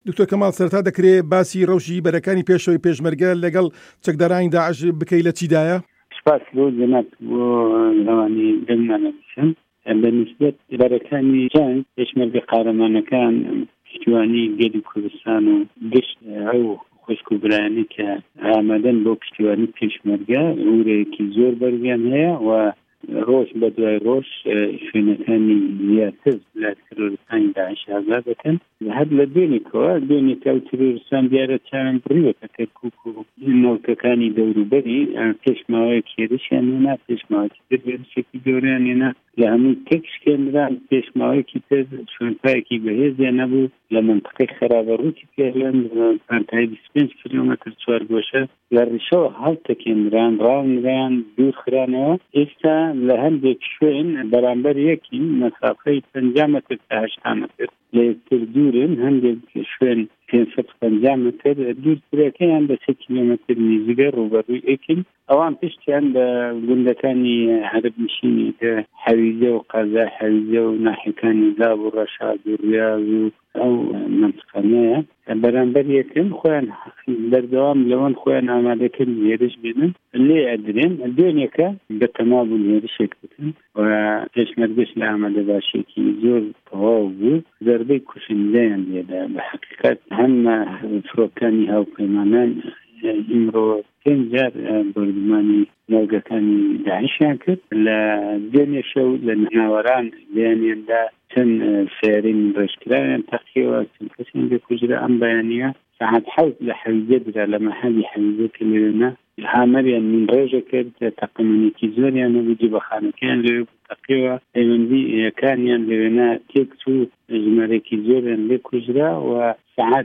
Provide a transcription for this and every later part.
دکتۆر کەماڵ سەرەتا دەکرێت باسی ڕەوشی بەرەکانی پێشەوەی پێشمەرگە لەگەڵ چەکدارانی داعش بکەی لە چیدایە؟ سپاس بۆ جەناب بۆ ئەوانی دەمانەویستن. بەنسبەت بەرەکانی جنگ پێشمەرگە قارەمانەکان پشتیوانی گەلی کوردستان و گشت ئەو خۆشک و برایانەی کە ئامادەن بۆ پشتیوانی پێشمەرگە ورەیەکی زۆر بەرگیان هەیە و ڕۆژ بە دوای ڕۆژ شوێنەکانی زیاتر لە ترۆریستانی داعش ئازاد دەکەن. هەر لە دوێنێکەوە ئەو ترۆریستان دیارە چاویان بڕیوەکە کەرکووک و نەوتەکانی دەوروبەری پێش ماوەیەکی هێرشیان هێنا، پێش ماوەیەکی تر هێرشێکی گەورەیان هێنا، لە هەموو تێکشکێنران پێش ماوەیەکی تر شوێنپایەکی بەهێزیان نەبوو لە منطقەی خەرابەڕووکی پێلەن پانتای 25 کیلۆمەتر چوارگۆشە لە ڕیشەوە هەڵتەکێنران ڕاونران دوورخرانەوە. ئێستا لە هەندێک شوێن بەرامبەر یەکی مەسافەی 50 مەتر تا 80 مەتر لە یەکتر دوورن، هەندێک شوێن 550 مەتر دوورترەکەیان بە 3 کیلۆمەتر نزیکە ڕوبەڕووی ئەکن. ئەوان پشتیان بە گوندەکانی عەرەبنشینی کە حەویزە و قەزا حەویزە و ناحیەکانی لاب و ڕەشاد و ریاض و ئەو منطقەیە بەرامبەر یەکن خۆیان بەردەوام لەوان خۆیان ئامادەکرد هێرش بێنن لێ ئەدرێن. دوێنێکە بە تەمابوون هێرشێک بکەن و پێشمەرگەش لە ئامادە باشێکی زۆر تەواو بوو. زەربەی کوشندەیان لێدا بە حەقیقەت هەم فرۆکانی هاوپەیمانان ئیمڕۆ 5 جار بەردەمانی ناوگەکانی داعشیان کرد. لە دوێنێ شەو لە ناوەران بەیانیاندا چەند سیارەی ڕێژکراویان تەقیەوە، چەند کەسیان بێکوژرا. ئەم بەیانیە ساعت 7 لە حەویزە درا لە مەحەلی حەویزە کە لەوێنە هامەریان من ڕێژە کرد. تەقەمەنێکی زۆریان نەبوو، جێبەخانەکەیان لەوێ تەقیەوە، پەیوەندی یەکانیان لەوێنە تێکچوو، ژمارەیەکی زۆریان لێ کوژرا و ساعت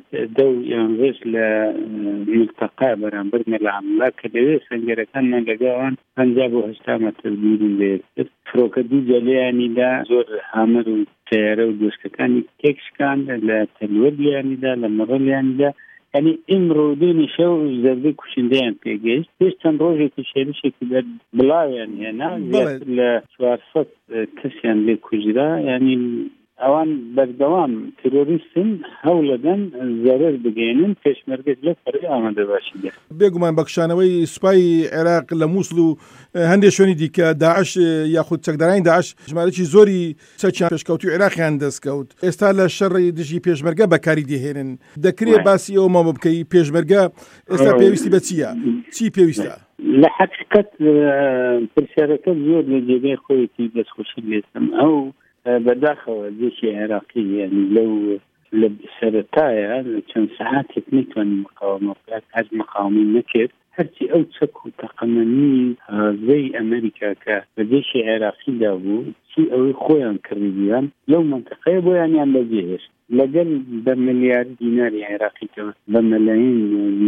10 لە ملتەقا بەرامبەر مەلعاملا کە لەوێ سەنگەرەکانمان لەگەڵان 50 بۆ 80 مەتر دوورن لێتر. فرۆکە دوو جەلەیانیدا زۆر هامەر و تەیارە و دۆستەکانی تێکشکان لە تەلوەریانیدا لە مەڕەلیانیدا. یعنی ئیمڕۆ دوێنێ شەو زەربەی کوشندەیان پێگەیشت. پێش چەند ڕۆژێکی شێرشێکی بڵاویان هێنا زیاتر لە 400 کەسیان لێ کوژرا. یعنی ئەوان بەردەوام ترۆریستن، هەوڵەدەن زەرەر بگەێنن، پێشمەرگەش لە فەرەی ئامادە باشی دێت. بێگومان بەخشانەوەی سوپای عێراق لە مووسڵ و هەندێک شوێنی دیکە داعش یاخود چەکدارانی داعش ژمارەی زۆری چەکیان پێشکەوتوی عێراقیان دەستکەوت. ئێستا لە شەڕی دژی پێشمەرگە بەکاری دێهێنن. دەکرێت باسی ئەوە مامە بکەی پێشمەرگە ئێستا پێویستی بە چییە؟ چی پێویستە؟ لە حەقیقەت پرسیارەکە زۆر لە جێگەی خۆیەتی دەستخۆشی لێتم. ئەو بەداخەوە جێشی عێراقی یعنی لەو لە سەرەتایە لە چەند سەعاتێک نەیتوانین مقاومە بکات، هەر مقاومەی نەکرد. هەرچی ئەو چەک و تەقەمەنی هازەی ئەمریکا کە بە جێشی عێراقیدا بوو چی ئەوەی خۆیان کردیان لەو منطقەیە بۆیانیان بەجێهێشت. لەگەل بە ملیار دیناری عێراقیتەوە بە مەلایین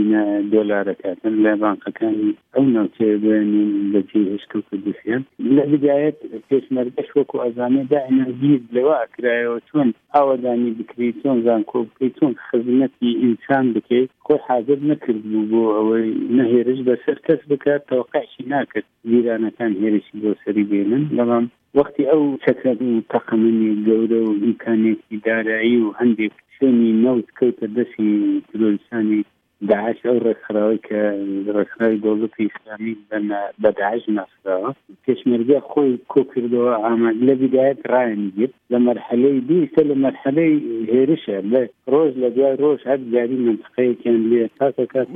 دۆلارەکاتن لە بانقەکانی ئەو ناوچەیە بۆیانیان بەجێهێشت و کردوسیان. لە بدایەت پێشمەرگەش وەکو ئەزانێدا ئەنەرژی لەوە ئەکرایەوە چۆن ئاوەدانی بکرێت، چۆن زانکۆ بکەیت، چۆن خزمەتی ئینسان بکەیت. خۆی حاضر نەکرد بوو بۆ ئەوەی نەهێرش بەسەر کەس بکات، تەوەقعشی ناکرد ویرانەکان هێرشی بۆ سەری بێنن. بەڵام وەختی ئەو چەکەت و تەقەمەنی گەورە و ئیمکانێتی دارایی و هەندێک شوێنی نەوت کەوتە دەستی ترۆریستانی داعش، ئەو ڕێکخراوی کە ڕێکخراوی دەوڵەتی ئیسلامی بە داعش ناسراوە، پێشمەرگە خۆی کۆ کردەوە ئامادە لە بدایەت ڕایانی گرت. لە مەرحەلەی دووسە لە مەرحەلەی هێرشە لە ڕۆژ لە دوای ڕۆژ هەر جاری منطقەیەکیان لێ تاکە کات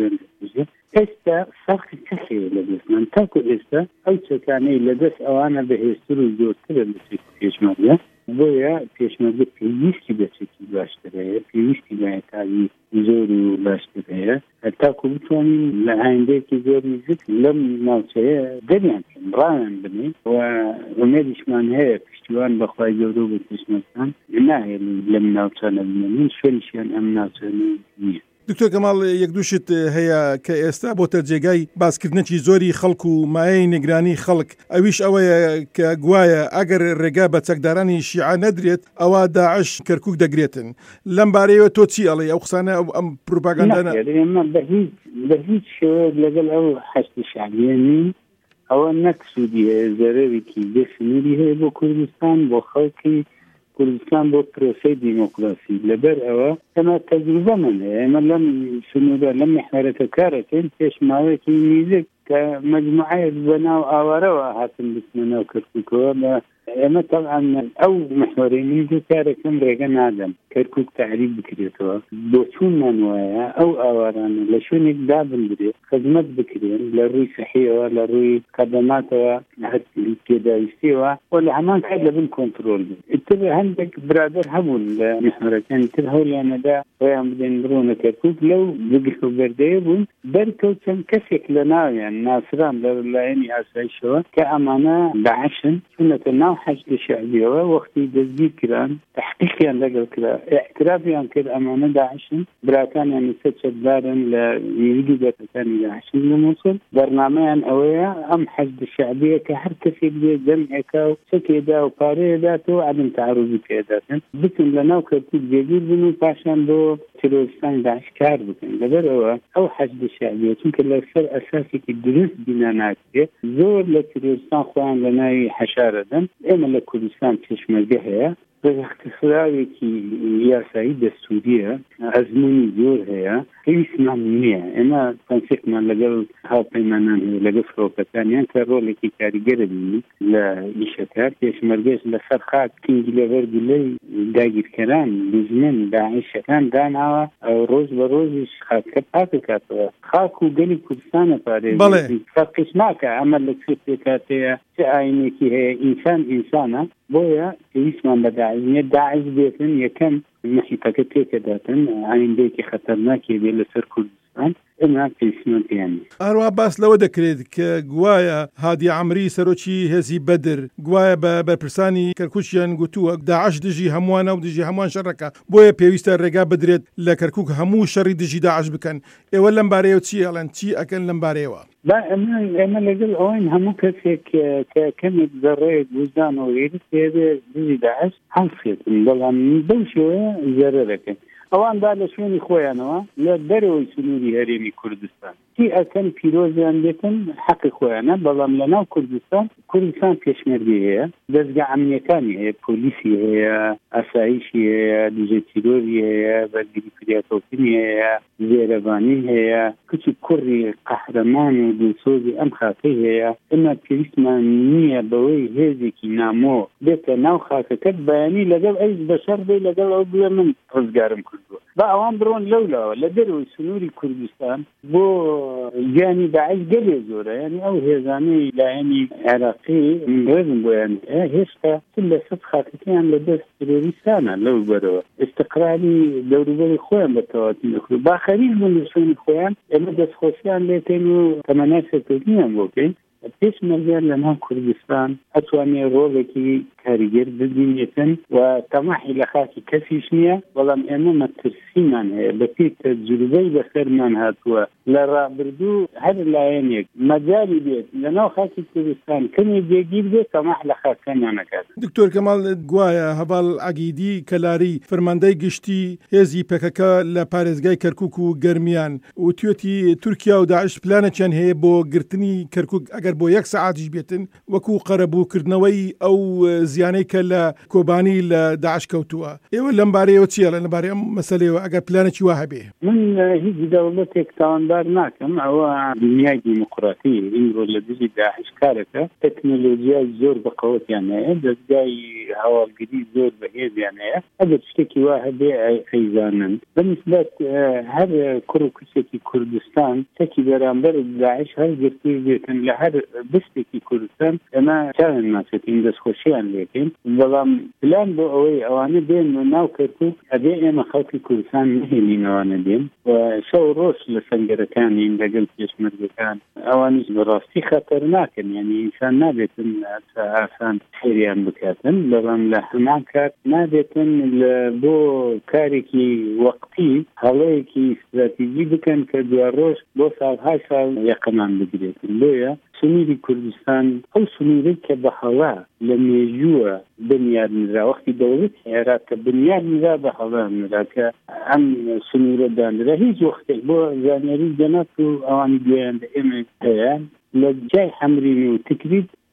ئێستا ساختی چەخێ لە دەستمان تاکو ئێستا ئەو چەکانەی لە دەست ئەوانە بەهێزتر و زۆرترە لە پێشمەرگە. بۆیە پێشمەرگە پێویستی بەچێکی باشترەیە، پێویستی بەهێتاوی زۆر و باشتر هەیە تاکو بتوانین لە ئایندەیەکی زۆر نزیک لەم ناوچەیە دەریان بکەین، ڕایان بنین و ئومێدیشمان هەیە پشتیوان بەخوای گەورە و بە پێشمەرگان ناهێنین لەم ناوچانە بمێنین. شوێنیشیان ئەم ناوچانە نییە. دکتۆر کەماڵ یەک دووشت هەیە کە ئێستا بۆتە جێگای باسکردنەکی زۆری خەڵک و مایەی نیگرانی خەڵک، ئەویش ئەوەیە کە گوایە ئەگەر ڕێگا بە چەکدارانی شیعە نەدرێت ئەوە داعش کەرکووک دەگرێتن. لەم بارەیەوە تۆ چی ئەڵێ؟ ئەو قسانە ئەم پروپاگاندانە بە هیچ شێوەیەک لەگەڵ ئەو حەشتی شعبیە نین. ئەوە نەکسودی هەیە، زەرەرێکی بێسنووری هەیە بۆ کوردستان، بۆ خەڵکی کوردستان بۆ پرۆسەی دیموکراسی لەبەر ئەوە ئەمە تەجروبەمان هەیە ئێمە لەم سنوورە لەم محورەتە کارەکەین پێش ماوەیەکی نزیک کە مجموعەیەک بەناو ئاوارەوە هاتن بچنە ناو کەرکووکەوە بە ئێمە طبعا ئەو محورەی من دوو کارێکم ڕێگە نادەم کەرکووک تعریف بکرێتەوە بۆ چوونمان وایە ئەو ئاوارانە لە شوێنێک دابدرێت خزمەت بکرێن لە ڕووی سەحیەوە لە ڕووی خەدەماتەوە پێداویستیەوە و لە هەمان کات لەبن کۆنتڕۆل بن ئیتر هەندێک برادر هەبوون لە محورەکانی تر هەوڵیانەدا خۆیان بدەن بڕۆنە کەرکووک لەو بگرف و بەردەیە بوون بەرکەوتن کەسێک لە ناویان ناسران لە لایەنی ئاسایشەوە کە ئەمانە داعشن چونەتە ناو حەشد شەعبیەوە وەختی دەستگیر کران تحقیقیان لەگەڵ کرا اعترافیان کرد ئەمانە داعشن براکانیان لەسەر چەکدارن لە ویدیو بەتەکانی داعشن لە مووسڵ بەرنامەیان ئەوەیە ئەم حەشد شەعبیە کە هەر کەسێک بێ جەمعێکا و چەکێدا و پارەیەداتەوە عەدەم تەعەڕوزی پێداتن بتن لە ناو کەرکووک جێگیر بن و پاشان بۆ تیرۆریستانی داعش کار بکەن لەبەرەوە ئەو حەشد شەعبیە چونکە لەسەر ئەساسێکی دروست بنا ناکرێت زۆر لە تیرۆریستان خۆیان لە ناوی حەشارەدەن ئێمە لە کوردستان پێشمەرگە هەیە بە اختصاراوێکی یاسایی دەستوریە ئەزموونی زۆر هەیە پێویستمان نییە ئێمە کۆنسێکمان لەگەڵ هاوپەیمانان هەیە لەگەڵ فڕۆکەکانیان کە ڕۆڵێکی کاریگەرە بینی لە ئیشەکار پێشمەرگەش لەسەر خاک کنگی لەبەر گولەی داگیرکەران دوژمن داعشەکان داناوە ڕۆژ بە ڕۆژیش خاکە پاکەکاتەوە خاک و گەلی کوردستانە پارێزی فەرقش ناکە ئەمە لە کوێ پێکاتەیە چه ئاینێکی هەیە ئینسان ئینسانە بۆیە پێویستمان بە داعش بێتن یەکەم محیطەکە تێکەداتن ئایندەیەکی خەتەرناکی بێ لەسەر کوردستان ئەمە پێویستمان پێیان هەروە باس لەوە دەکرێت کە گوایە هادی عەمری سەرۆکی هێزی بەدر گوایە بە بەرپرسانی کەرکووکیان گوتووە داعش دژی هەمووانە و دژی هەمووان شەڕەکە بۆیە پێویستە ڕێگا بدرێت لە کەرکووک هەموو شەڕی دژی داعش بکەن ئێوە لەم بارەیەوە چی ئەڵێن چی ئەکەن لەم بارەیەوە ئێمە لەگەڵ ئەوەین هەموو کەسێک کە کەمێک زەڕێت وجدانەوە وێرت پێبێ دژی داعش هەڵسێتن بەڵام بەو شێوەیە زەرەرەکەن ئەوان با لە شوێنی خۆیانەوە لە دەرەوەی سنووری هەرێمی کوردستان چی ئەکەن پیرۆزیان بێتن حەقی خۆیانە بەڵام لە ناو کوردستان پێشمەرگی هەیە دەستگا ئەمنیەکانی هەیە پۆلیسی هەیە ئاسایشی هەیە دژە تیرۆری هەیە بەرگری فریاتۆکردنی هەیە زێرەبانی هەیە کچی کوڕی قەحرەمان و دڵسۆزی ئەم خاکەی هەیە ئەمە پێویستمان نییە بەوەی هێزێکی نامۆ بێتە ناو خاکەکەت بەیانی لەگەڵ ئەیش بەشەر بێ لەگەڵ ئەو بڵێ من ڕزگارم کردووە با ئەوان بڕۆن لەولاوە لە دەرەوەی سنووری کوردستان بۆ گیانی داعش گەلێ زۆرە یعنی ئەو هێزانەی لایەنی عێراقی ڕێزم بۆیان هێشتا لە سەد خاکەکەیان لە دەست ترۆریستانە لەو بەرەوە استقرالی دەوروبەری خۆیان بە تەواتی نەکرد با خەریک بوون لە شوێنی خۆیان ئێمە دەستخۆشیان لێتێن و تەمەنای سەرکردنیان بۆ بکەین پێشمەرگیان لە ناو کوردستان ئەتوانێت ڕۆڵێکی کاریگەر ببینێتن و تەماحی لە خاکی کەسیش نییە بەڵام ئێمە مەترسیمان هەیە بەپێی تەجروبەی بەسەرمان هاتووە لە ڕابردوو هەر لایەنێک مەجالی بێت لە ناو خاکی کوردستان کەمی جێگیر بێت تەماح لە خاکەمان نەکات. دکتۆر کەماڵ گوایە هەڤاڵ عەگیدی کەلاری فەرماندەی گشتی هێزی پێکەکە لە پارێزگای کەرکووک و گەرمیان و توێتی تورکیا و داعش پلانێکیان هەیە بۆ گرتنی کەرکووک ئەگەر بۆ 1 سەعاتیش بێتن وەکو قەرەبووکردنەوەی ئەو زیانەی کە لە کۆبانی لە داعش کەوتووە ئێوە لەم بارەیەوە چیە لە بارەی ئەم مەسەلەیەوە ئەگەر پلانێکی وا هەبێ؟ من هیچ دەوڵەتێک تاوانبار ناکەم ئەوە دنیای دیموکراتی ئیمڕۆ لە دژی داعش کارەکە تەکنۆلۆژیای زۆر بەقەوەتیان هەیە دەستگای هەواڵگری زۆر بەهێزیان هەیە ئەگەر شتێکی وا هەبێ ئەیزانن بەنسبەت هەر کوڕ و کچێکی کوردستان شتێکی بەرامبەر داعش هەر گرتوی بێتن لە هەر بستێکی کوردستان ئەمە چاوێن ناچێتین دەستخۆشییان لێکین بەڵام پلان بۆ ئەوەی ئەوانە بێن و ناو کەرکووک ئەبێ ئێمە خەڵکی کوردستان نهێنینەوانە دێن و شەو ڕۆژ لە سەنگەرەکانین لەگەڵ پێشمەرگەکان ئەوانیش بەڕاستی خەتەر ناکەن یعنی ئینسان نابێتن ئاسان خێریان بکاتن بەڵام لە هەمان کات نابێتن بۆ کارێکی وەقتی هەڵەیەکی استراتیژی بکەن کە دوای ڕۆژ بۆ ساڵهای ساڵ یەقەمان بگرێتن بۆیە سنووری کوردستان ئەو سنووری کە بە هەڵا لە مێژووە بنیادنرا وەختی دەوڵەت عێراق کە بنیادنرا بە هەڵا نرا کە ئەم سنوورە دانرا هیچ وەختێک بۆ زانیاری جەنات و ئەوانی گوێیان ئێمە هەیە لە جای حەمرین و تکریت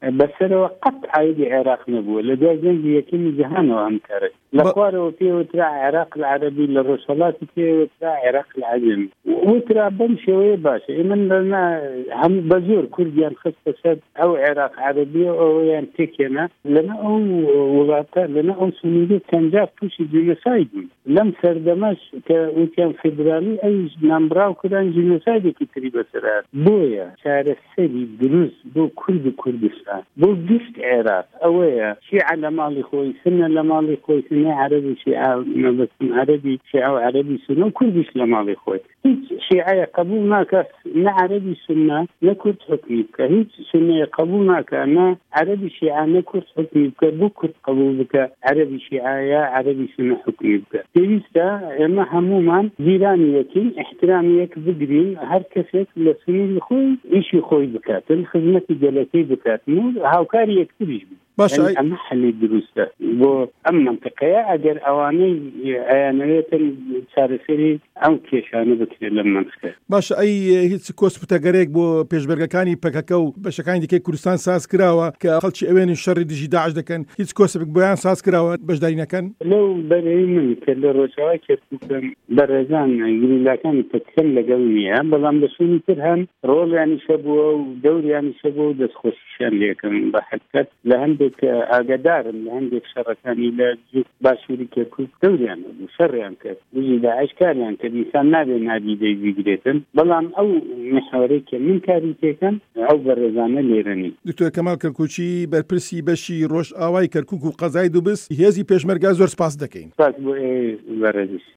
بەسەرەوە قەت عایدی عێراق نەبووە لە دوای جەنگی یەکەمی جیهانەوە ئەم کارە لە خوارەوە پێوترا عێراق العەرەبی لە ڕۆژهەڵاتی پێوترا عێراق العەجەمی وترا بەم شێوەیە باشە ئێمە هەم بە زۆر کوردیان خستە سەر ئەو عێراق عەرەبیە ئەوەیان تێکێنا لەنە ئەو وڵاتە لەنە ئەو سنووری چەندجار تووشی جینۆساید بوون لەم سەردەمەش کە وتیان فێدرالی ئەو نامبراو کردن جینۆسایدێکی تری بەسەرات بۆیە چارەسەری دروست بۆ کورد و کوردستان بۆ گشت عێراق ئەوەیە شیعە لە ماڵی خۆی سنە لە ماڵی خۆی سنە عەرەبی شیعە مەبەستم عەرەبی شیعە و عەرەبی سنە و کوردیش لە ماڵی خۆی هیچ شیعەیە قبول ناکە نە عەرەبی سنە نە کورد حکمی بکە هیچ سنەیە قبول ناکە نە عەرەبی شیعە نە کورد حکمی بکە بۆ کورد قبول بکە عەرەبی شیعە یا عەرەبی سنە حکمی بکە پێویستە ئێمە هەمومان جیرانی یەکین احترامی یەک بگرین هەر کەسێک لە سنووری خۆی ئیشی خۆی بکاتن خزمەتی گەلەکەی بکاتن و هاوکاری یەکتریش بن ئەمە حەلی دروستە بۆ ئەم منطقەیە ئەگەر ئەوانەی ئەیانەوێتن چارەسەری ئەو کێشانە بکرێت لەم منطقە باشە ئەی هیچ کۆسپتەگەرێک بۆ پێشبەرگەکانی پەکەکە و بەشەکانی دیکەی کوردستان ساز کراوە کە خەڵکی ئەوێنی شەڕی دژی داعش دەکەن هیچ کۆسپێک بۆیان ساز کراوە بەشداری نەکەن لەو بەرەی من کە لە ڕۆژاوای کردم بەڕێزان گریلاکانی پەکەم لەگەڵ نییە بەڵام لەسوونی تر هەم ڕۆڵیانیشە بووە و دەوریانیشە بووە و دەستخۆشیشان لێکم بە حقیقەت لە هەندێک ئاگادارم لە هەندێک شەڕەکانی لە باشووری کەرکووک دەوریان بوو شەڕیان کرد دژی داعش کاریان کرد ئینسان نابێت نادیدەی بیگرێتن بەڵام ئەو محورەی کە من کاری تێکەم ئەو بەڕێزانە لێرەنی دکتۆر کەمال کەرکووچی بەرپرسی بەشی ڕۆژئاوای کەرکووک و قەزای دووبست هێزی پێشمەرگە زۆر سپاس دەکەین سپاس بۆ بەڕێزیش